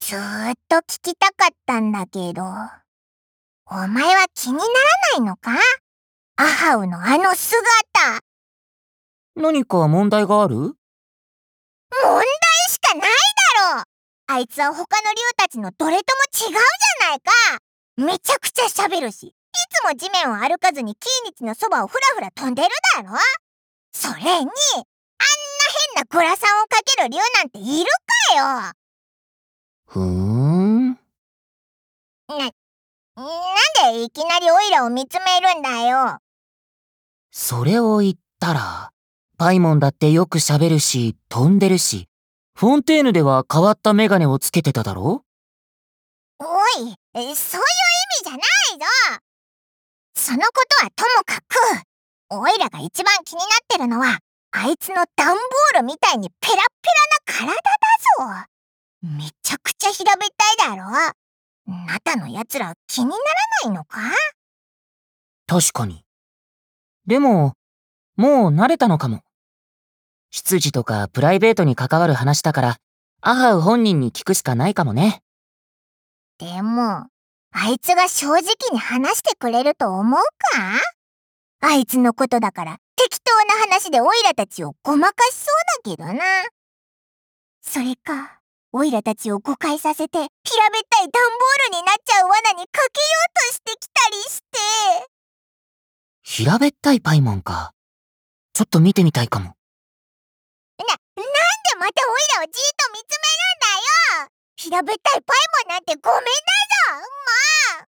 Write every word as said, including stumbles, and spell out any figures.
ずーっと聞きたかったんだけど、お前は気にならないのか？アハウのあの姿。 何か問題がある？ 問題しかないだろう。あいつは他の竜たちのどれとも違うじゃないか。めちゃくちゃ喋るし、いつも地面を歩かずにキーニチのそばをふらふら飛んでるだろ。それに、あんな変なグラサンをかける竜なんているかよ。 ふーん。 な、なんでいきなりオイラを見つめるんだよ。 それを言ったら、パイモンだってよく喋るし、飛んでるし、フォンテーヌでは変わったメガネをつけてただろ？ おい、そういう意味じゃないぞ。そのことはともかく、オイラが一番気になってるのは、あいつのダンボールみたいにペラッペラな体だぞ。めちゃくちゃ平べったいだろ。ナタのやつら気にならないのか？ 確かに。でも、もう慣れたのかも。執事とかプライベートに関わる話だから、アハウ本人に聞くしかないかもね。 でも、あいつが正直に話してくれると思うか？あいつのことだから適当な話でオイラたちをごまかしそうだけどな。それか、オイラたちを誤解させて平べったいダンボールになっちゃう罠にかけようとしてきたりして。 平べったいパイモンか。ちょっと見てみたいかも。 な、なんでまたオイラをじーっと見つめるんだよ。平べったいパイモンなんてごめんだぞ。まあ。